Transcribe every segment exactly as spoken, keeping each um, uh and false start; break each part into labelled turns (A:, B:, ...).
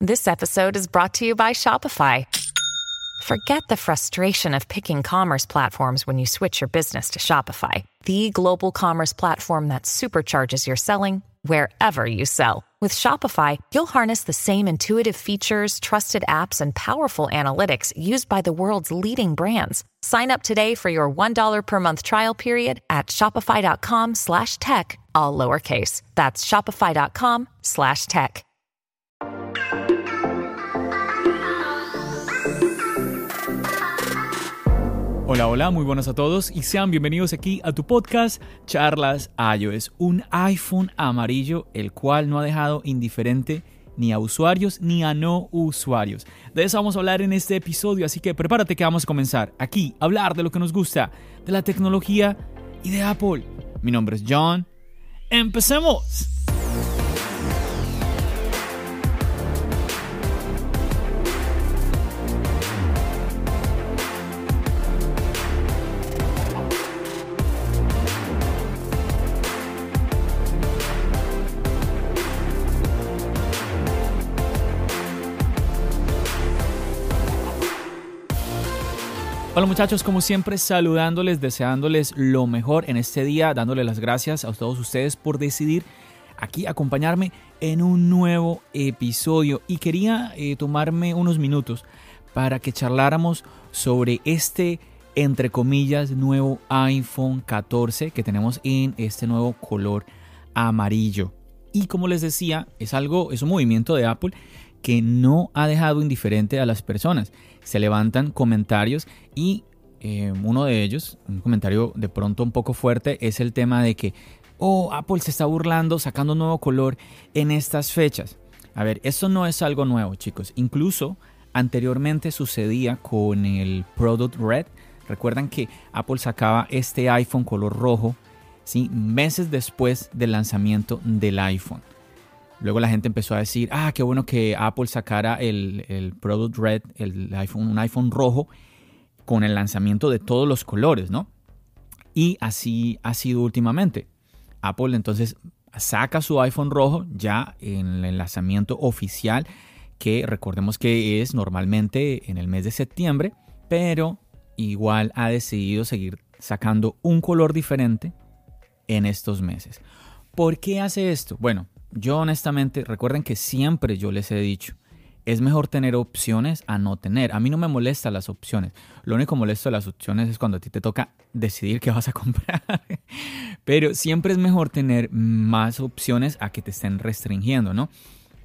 A: This episode is brought to you by Shopify. Forget the frustration of picking commerce platforms when you switch your business to Shopify, the global commerce platform that supercharges your selling wherever you sell. With Shopify, you'll harness the same intuitive features, trusted apps, and powerful analytics used by the world's leading brands. Sign up today for your one dollar per month trial period at shopify.com slash tech, all lowercase. That's shopify.com slash tech.
B: Hola, hola, muy buenas a todos y sean bienvenidos aquí a tu podcast Charlas iOS, un iPhone amarillo el cual no ha dejado indiferente ni a usuarios ni a no usuarios. De eso vamos a hablar en este episodio, así que prepárate que vamos a comenzar aquí a hablar de lo que nos gusta, de la tecnología y de Apple. Mi nombre es John. ¡Empecemos! Hola muchachos, como siempre saludándoles, deseándoles lo mejor en este día, dándoles las gracias a todos ustedes por decidir aquí acompañarme en un nuevo episodio. Y quería eh, tomarme unos minutos para que charláramos sobre este, entre comillas, nuevo iPhone catorce que tenemos en este nuevo color amarillo. Y como les decía, es algo, es un movimiento de Apple que no ha dejado indiferente a las personas. Se levantan comentarios y eh, uno de ellos, un comentario de pronto un poco fuerte, es el tema de que oh, Apple se está burlando sacando un nuevo color en estas fechas. A ver, esto no es algo nuevo, chicos. Incluso anteriormente sucedía con el Product Red. Recuerdan que Apple sacaba este iPhone color rojo, ¿sí?, meses después del lanzamiento del iPhone. Luego la gente empezó a decir, ah, qué bueno que Apple sacara el, el Product Red, el iPhone, un iPhone rojo, con el lanzamiento de todos los colores, ¿no? Y así ha sido últimamente. Apple entonces saca su iPhone rojo ya en el lanzamiento oficial, que recordemos que es normalmente en el mes de septiembre, pero igual ha decidido seguir sacando un color diferente en estos meses. ¿Por qué hace esto? Bueno, yo honestamente, recuerden que siempre yo les he dicho, es mejor tener opciones a no tener. A mí no me molestan las opciones. Lo único molesto de las opciones es cuando a ti te toca decidir qué vas a comprar. Pero siempre es mejor tener más opciones a que te estén restringiendo, ¿no?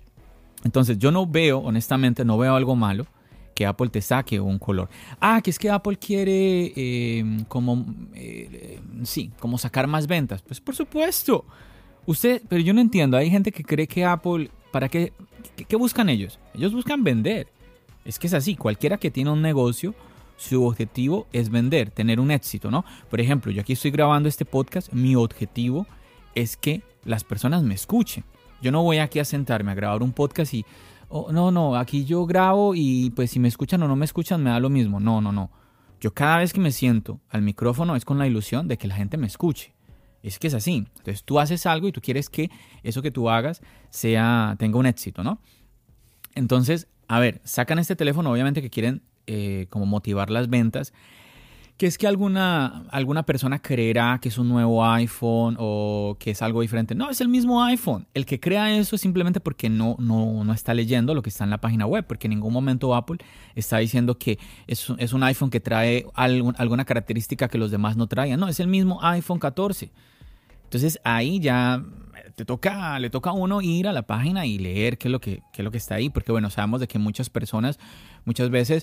B: Entonces yo no veo, honestamente, no veo algo malo que Apple te saque un color. Ah, que es que Apple quiere eh, como, eh, sí, como sacar más ventas. Pues por supuesto. Usted, pero yo no entiendo, hay gente que cree que Apple, ¿para qué? ¿Qué, qué buscan ellos? Ellos buscan vender. Es que es así, cualquiera que tiene un negocio, su objetivo es vender, tener un éxito, ¿no? Por ejemplo, yo aquí estoy grabando este podcast, mi objetivo es que las personas me escuchen. Yo no voy aquí a sentarme a grabar un podcast y, oh, no, no, aquí yo grabo y pues si me escuchan o no me escuchan me da lo mismo. No, no, no. Yo cada vez que me siento al micrófono es con la ilusión de que la gente me escuche. Es que es así. Entonces tú haces algo y tú quieres que eso que tú hagas sea, tenga un éxito, ¿no? Entonces, a ver, sacan este teléfono obviamente que quieren eh, como motivar las ventas. Que es que alguna, alguna persona creerá que es un nuevo iPhone o que es algo diferente. No, es el mismo iPhone. El que crea eso es simplemente porque no, no, no está leyendo lo que está en la página web. Porque en ningún momento Apple está diciendo que es, es un iPhone que trae algún, alguna característica que los demás no traigan. No, es el mismo iPhone catorce. Entonces ahí ya te toca, le toca a uno ir a la página y leer qué es lo que, qué es lo que está ahí. Porque bueno, sabemos de que muchas personas muchas veces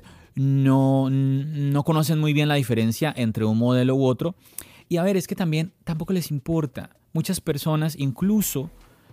B: no, no conocen muy bien la diferencia entre un modelo u otro. Y a ver, es que también tampoco les importa. Muchas personas incluso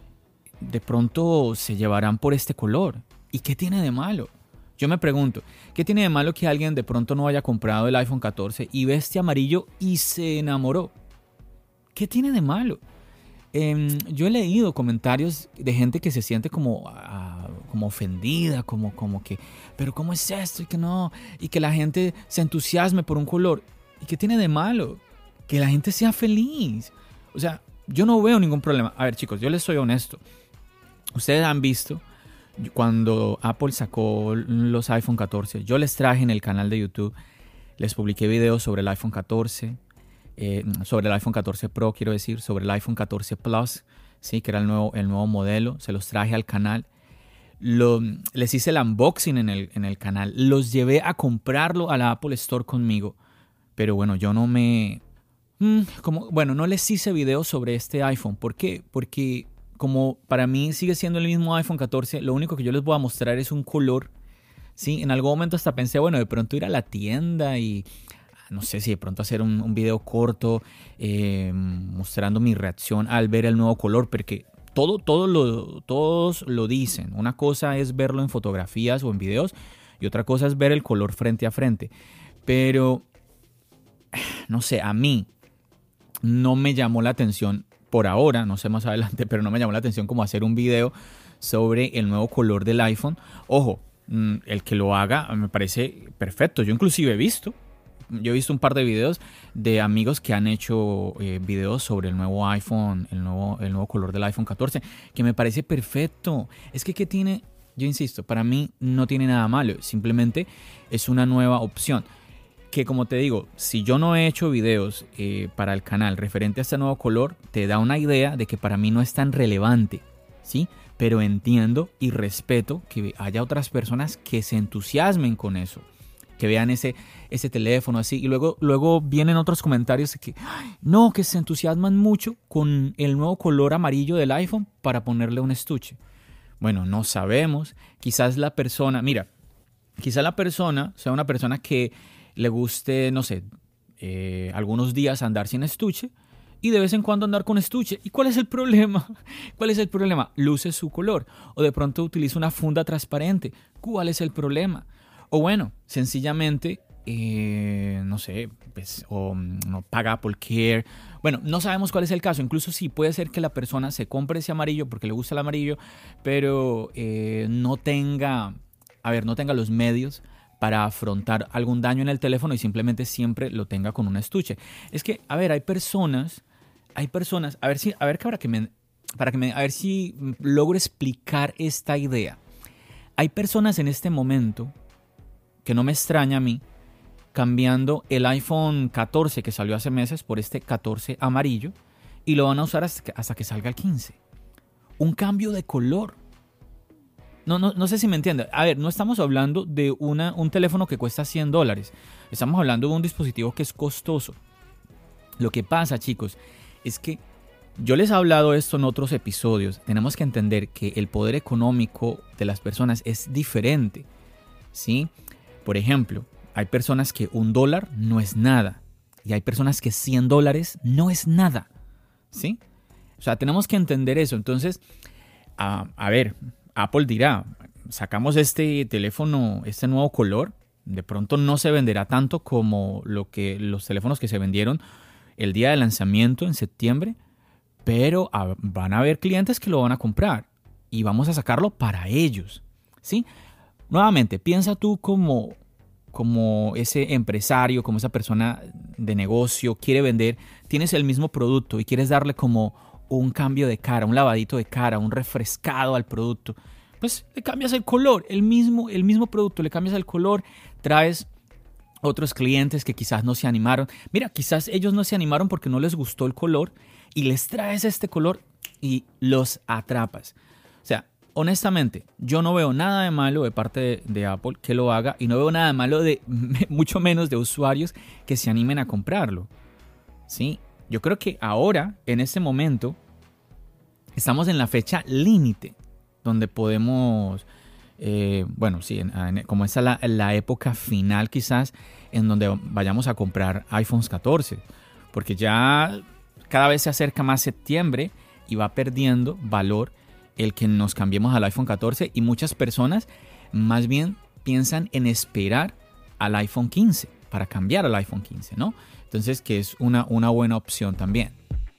B: de pronto se llevarán por este color. ¿Y qué tiene de malo? Yo me pregunto, ¿qué tiene de malo que alguien de pronto no haya comprado el iPhone catorce y ve este amarillo y se enamoró? ¿Qué tiene de malo? Eh, yo he leído comentarios de gente que se siente como, uh, como ofendida, como, como que, pero ¿cómo es esto? Y que no, y que la gente se entusiasme por un color. ¿Y qué tiene de malo? Que la gente sea feliz. O sea, yo no veo ningún problema. A ver, chicos, yo les soy honesto. Ustedes han visto, cuando Apple sacó los iPhone catorce, yo les traje en el canal de YouTube, les publiqué videos sobre el iPhone catorce, eh, sobre el iPhone catorce Pro, quiero decir, sobre el iPhone catorce Plus, ¿sí? Que era el nuevo, el nuevo modelo. Se los traje al canal. Lo, les hice el unboxing en el, en el canal. Los llevé a comprarlo a la Apple Store conmigo. Pero bueno, yo no me... Mmm, como, bueno, no les hice videos sobre este iPhone. ¿Por qué? Porque como para mí sigue siendo el mismo iPhone catorce, lo único que yo les voy a mostrar es un color. Sí, en algún momento hasta pensé, bueno, de pronto ir a la tienda y... no sé si de pronto hacer un, un video corto eh, mostrando mi reacción al ver el nuevo color, porque todo, todo lo, todos lo dicen. Una cosa es verlo en fotografías o en videos y otra cosa es ver el color frente a frente. Pero, no sé, a mí no me llamó la atención por ahora, no sé más adelante, pero no me llamó la atención como hacer un video sobre el nuevo color del iPhone. Ojo, el que lo haga me parece perfecto. Yo inclusive he visto Yo he visto un par de videos de amigos que han hecho eh, videos sobre el nuevo iPhone, el nuevo, el nuevo color del iPhone catorce, que me parece perfecto. Es que, ¿qué tiene? Yo insisto, para mí no tiene nada malo, simplemente es una nueva opción. Que como te digo, si yo no he hecho videos eh, para el canal referente a este nuevo color, te da una idea de que para mí no es tan relevante, ¿sí? Pero entiendo y respeto que haya otras personas que se entusiasmen con eso, que vean ese, ese teléfono así. Y luego, luego vienen otros comentarios de que no, que se entusiasman mucho con el nuevo color amarillo del iPhone para ponerle un estuche. Bueno, no sabemos. Quizás la persona, mira, quizás la persona sea una persona que le guste, no sé, eh, algunos días andar sin estuche y de vez en cuando andar con estuche. ¿Y cuál es el problema? ¿Cuál es el problema? Luce su color. O de pronto utiliza una funda transparente. ¿Cuál es el problema? O bueno, sencillamente, eh, no sé, pues, o no paga Apple Care. Bueno, no sabemos cuál es el caso. Incluso sí, puede ser que la persona se compre ese amarillo porque le gusta el amarillo, pero eh, no tenga, a ver, no tenga los medios para afrontar algún daño en el teléfono y simplemente siempre lo tenga con un estuche. Es que, a ver, hay personas, hay personas, a ver si, a ver para que me, para que me, a ver si logro explicar esta idea. Hay personas en este momento, que no me extraña a mí, cambiando el iPhone catorce que salió hace meses por este catorce amarillo y lo van a usar hasta que, hasta que salga el quince. Un cambio de color. No, no, no sé si me entiende. A ver, no estamos hablando de una, un teléfono que cuesta cien dólares. Estamos hablando de un dispositivo que es costoso. Lo que pasa, chicos, es que yo les he hablado esto en otros episodios. Tenemos que entender que el poder económico de las personas es diferente, ¿sí? Por ejemplo, hay personas que un dólar no es nada. Y hay personas que cien dólares no es nada, ¿sí? O sea, tenemos que entender eso. Entonces, a, a ver... Apple dirá, sacamos este teléfono, este nuevo color, de pronto no se venderá tanto como lo que, los teléfonos que se vendieron el día de lanzamiento en septiembre, pero a, van a haber clientes que lo van a comprar y vamos a sacarlo para ellos, ¿sí? Nuevamente, piensa tú como, como ese empresario, como esa persona de negocio, quiere vender, tienes el mismo producto y quieres darle como un cambio de cara, un lavadito de cara, un refrescado al producto, pues le cambias el color, el mismo, el mismo producto, le cambias el color, traes otros clientes que quizás no se animaron. Mira, quizás ellos no se animaron porque no les gustó el color y les traes este color y los atrapas. O sea, honestamente, yo no veo nada de malo de parte de, de Apple que lo haga y no veo nada de malo de, mucho menos de usuarios que se animen a comprarlo, ¿sí? Yo creo que ahora, en este momento, estamos en la fecha límite donde podemos, eh, bueno, sí, en, en, como esta es la, la época final quizás en donde vayamos a comprar iPhones catorce, porque ya cada vez se acerca más septiembre y va perdiendo valor el que nos cambiemos al iPhone catorce y muchas personas más bien piensan en esperar al iPhone quince para cambiar al iPhone quince, ¿no? Entonces, que es una, una buena opción también.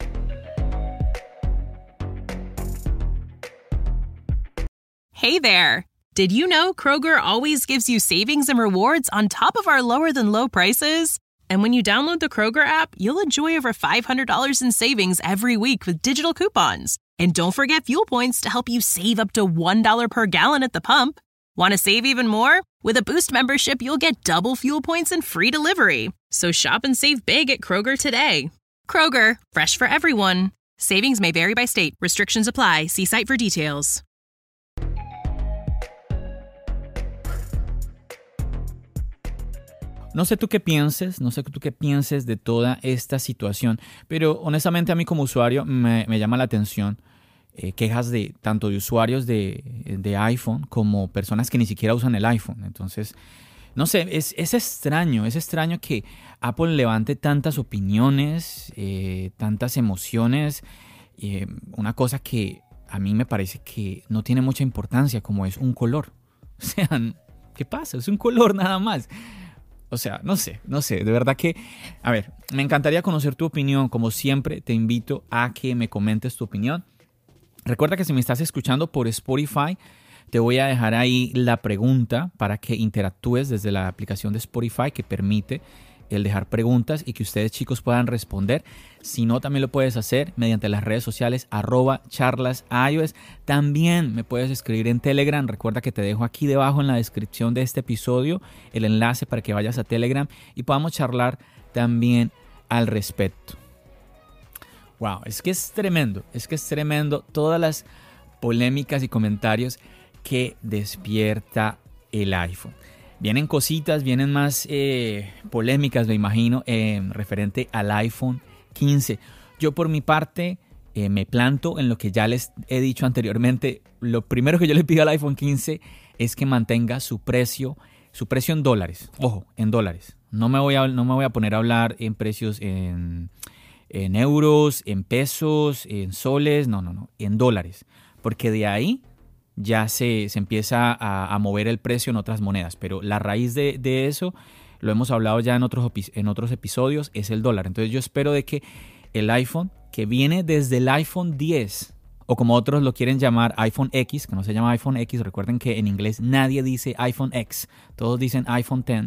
C: Hey there! Did you know Kroger always gives you savings and rewards on top of our lower-than-low prices? And when you download the Kroger app, you'll enjoy over five hundred dollars in savings every week with digital coupons. And don't forget fuel points to help you save up to one dollar per gallon at the pump. Want to save even more? With a Boost membership, you'll get double fuel points and free delivery. So shop and save big at Kroger today. Kroger, fresh for everyone. Savings may vary by state. Restrictions apply. See site for details.
B: No sé tú qué pienses, no sé tú qué pienses de toda esta situación, pero honestamente a mí como usuario me, me llama la atención eh, quejas de tanto de usuarios de, de iPhone como personas que ni siquiera usan el iPhone. Entonces, no sé, es, es extraño, es extraño que Apple levante tantas opiniones, eh, tantas emociones, eh, una cosa que a mí me parece que no tiene mucha importancia, como es un color. O sea, ¿qué pasa? Es un color nada más. O sea, no sé, no sé, de verdad que, a ver, me encantaría conocer tu opinión. Como siempre, te invito a que me comentes tu opinión. Recuerda que si me estás escuchando por Spotify, te voy a dejar ahí la pregunta para que interactúes desde la aplicación de Spotify que permite el dejar preguntas y que ustedes, chicos, puedan responder. Si no, también lo puedes hacer mediante las redes sociales arroba charlas iOS. También me puedes escribir en Telegram. Recuerda que te dejo aquí debajo en la descripción de este episodio el enlace para que vayas a Telegram y podamos charlar también al respecto. Wow, es que es tremendo, es que es tremendo todas las polémicas y comentarios que despierta el iPhone. Vienen cositas, vienen más eh, polémicas, me imagino, eh, referente al iPhone quince. Yo por mi parte eh, me planto en lo que ya les he dicho anteriormente. Lo primero que yo le pido al iPhone quince es que mantenga su precio, su precio en dólares. Ojo, en dólares. No me voy a, no me voy a poner a hablar en precios en, en euros, en pesos, en soles. No, no, no, en dólares. Porque de ahí ya se, se empieza a, a mover el precio en otras monedas. Pero la raíz de, de eso, lo hemos hablado ya en otros, en otros episodios, es el dólar. Entonces yo espero de que el iPhone, que viene desde el iPhone diez, o como otros lo quieren llamar iPhone X, que no se llama iPhone X, recuerden que en inglés nadie dice iPhone X, todos dicen iPhone diez.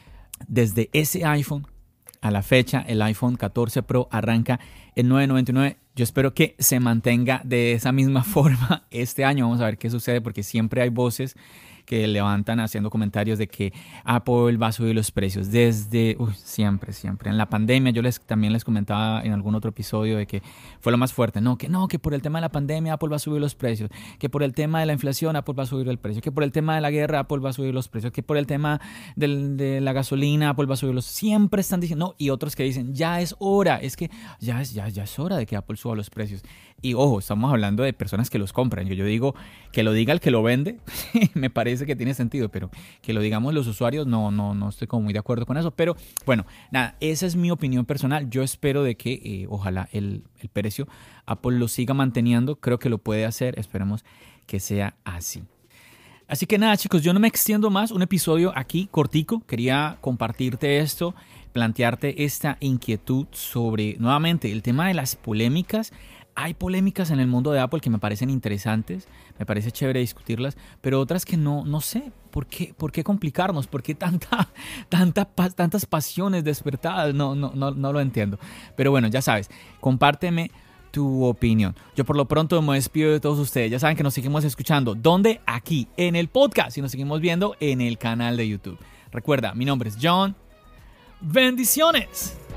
B: Desde ese iPhone a la fecha, el iPhone catorce Pro arranca en nueve noventa y nueve. Yo espero que se mantenga de esa misma forma este año. Vamos a ver qué sucede, porque siempre hay voces que levantan haciendo comentarios de que Apple va a subir los precios desde uy, siempre, siempre. En la pandemia yo les también les comentaba en algún otro episodio de que fue lo más fuerte. No, que no, que por el tema de la pandemia Apple va a subir los precios, que por el tema de la inflación Apple va a subir el precio, que por el tema de la guerra Apple va a subir los precios, que por el tema del, de la gasolina Apple va a subir los... Siempre están diciendo, no, y otros que dicen, ya es hora, es que ya es, ya, ya es hora de que Apple suba los precios. Y ojo, estamos hablando de personas que los compran. Yo, yo digo, que lo diga el que lo vende, me parece que tiene sentido, pero que lo digamos los usuarios, no, no, no estoy como muy de acuerdo con eso. Pero bueno, nada, esa es mi opinión personal. Yo espero de que eh, ojalá el, el precio Apple lo siga manteniendo. Creo que lo puede hacer, esperemos que sea así. Así que nada, chicos, yo no me extiendo más. Un episodio aquí cortico. Quería compartirte esto, plantearte esta inquietud sobre, nuevamente, el tema de las polémicas. Hay polémicas en el mundo de Apple que me parecen interesantes, me parece chévere discutirlas, pero otras que no, no sé, ¿por qué, por qué complicarnos? ¿Por qué tanta, tanta, tantas pasiones despertadas? No, no, no, no lo entiendo. Pero bueno, ya sabes, compárteme tu opinión. Yo por lo pronto me despido de todos ustedes. Ya saben que nos seguimos escuchando. ¿Dónde? Aquí, en el podcast, y nos seguimos viendo en el canal de YouTube. Recuerda, mi nombre es John. ¡Bendiciones!